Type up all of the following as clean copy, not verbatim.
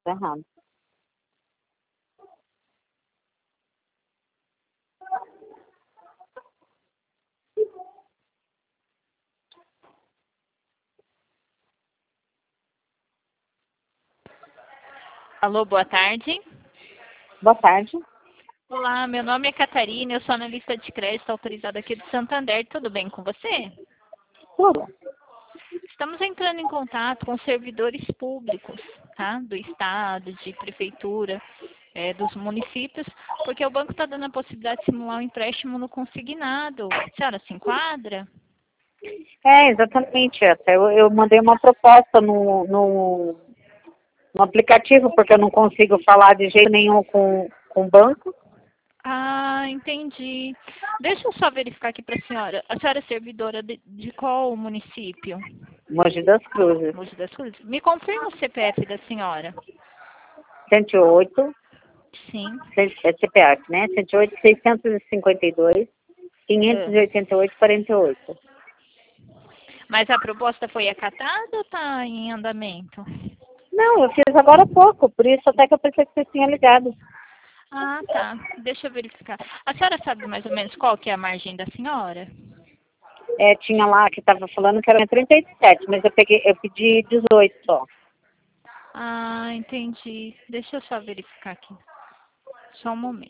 Tá errado. Alô, boa tarde. Boa tarde. Olá, meu nome é Catarina, eu sou analista de crédito autorizada aqui do Santander. Tudo bem com você? Tudo. Estamos entrando em contato com servidores públicos, tá? Do estado, de prefeitura, dos municípios, porque o banco está dando a possibilidade de simular um empréstimo no consignado. A senhora se enquadra? Exatamente. Até eu mandei uma proposta no aplicativo, porque eu não consigo falar de jeito nenhum com o banco. Ah, entendi. Deixa eu só verificar aqui para a senhora. A senhora é servidora de qual município? Mogi das Cruzes. Mogi das Cruzes. Me confirma o CPF da senhora. 108, Sim. é CPF, né? 108, 652, 588, 48. Mas a proposta foi acatada ou está em andamento? Não, eu fiz agora há pouco, por isso até que eu pensei que você tinha ligado. Ah, tá. Deixa eu verificar. A senhora sabe mais ou menos qual que é a margem da senhora? Tinha lá que estava falando que era 37, mas eu pedi 18 só. Ah, entendi. Deixa eu só verificar aqui. Só um momento.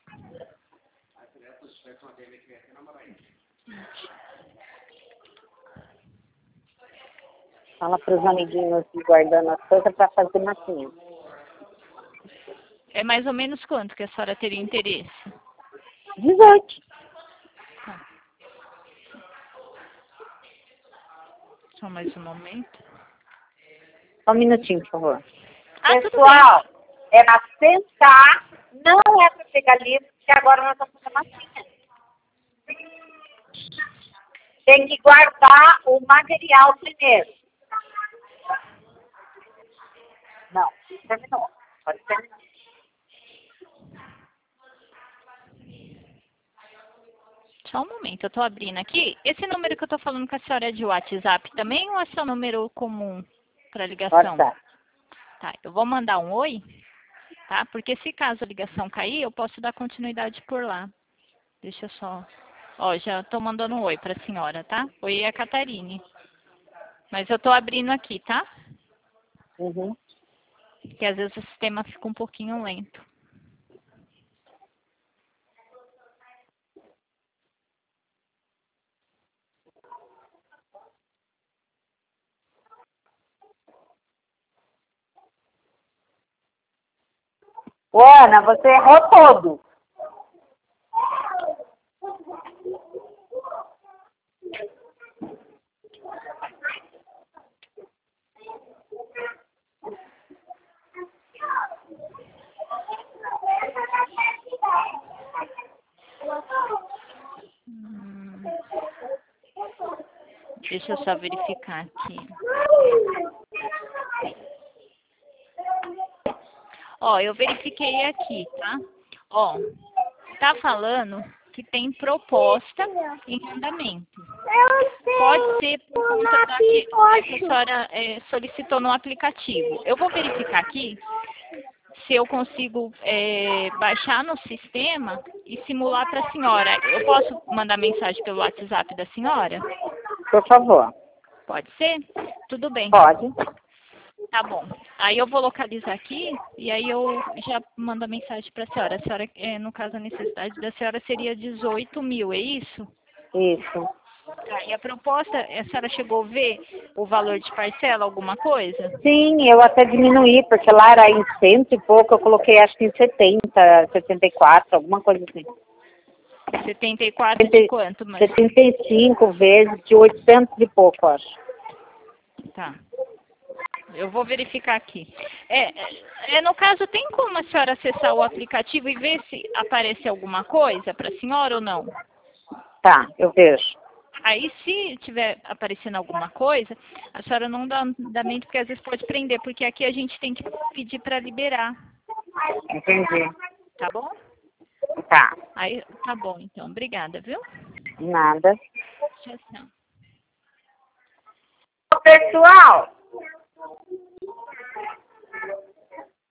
Fala para os amiguinhos guardando as coisas para fazer massinha. É mais ou menos quanto que a senhora teria interesse? 18. Tá. Só mais um momento. Só um minutinho, por favor. Ah, Pessoal, é para sentar, não é para pegar livro, porque agora nós vamos fazer massinha. Tem que guardar o material primeiro. Não, terminou. Pode terminar. Só um momento, eu tô abrindo aqui. Esse número que eu tô falando com a senhora é de WhatsApp também ou é seu número comum para ligação? WhatsApp. Tá, eu vou mandar um oi, tá? Porque se caso a ligação cair, eu posso dar continuidade por lá. Deixa eu só... Ó, já tô mandando um oi pra senhora, tá? Oi, é a Catarine. Mas eu tô abrindo aqui, tá? Uhum. Porque às vezes o sistema fica um pouquinho lento. Ô, Ana, você errou todo. Deixa eu só verificar aqui. Ó, eu verifiquei aqui, tá? Ó, tá falando que tem proposta em andamento. Pode ser por conta da que a senhora solicitou no aplicativo. Eu vou verificar aqui se eu consigo baixar no sistema e simular para a senhora. Eu posso mandar mensagem pelo WhatsApp da senhora? Por favor. Pode ser? Tudo bem. Pode. Tá bom. Aí eu vou localizar aqui e aí eu já mando a mensagem para a senhora. A senhora, no caso, a necessidade da senhora seria 18 mil, é isso? Isso. Tá, e a proposta, a senhora chegou a ver o valor de parcela, alguma coisa? Sim, eu até diminuí, porque lá era em 100 e pouco, eu coloquei acho que em 70, 74, alguma coisa assim. 74 de quanto? Mas... 75 vezes de 800 e pouco, acho. Tá. Eu vou verificar aqui. No caso, tem como a senhora acessar o aplicativo e ver se aparece alguma coisa para a senhora ou não? Tá, eu vejo. Aí, se tiver aparecendo alguma coisa, a senhora não dá andamento, porque às vezes pode prender, porque aqui a gente tem que pedir para liberar. Entendi. Tá bom? Tá. Aí, tá bom, então. Obrigada, viu? Nada. Tchau, tchau. Pessoal,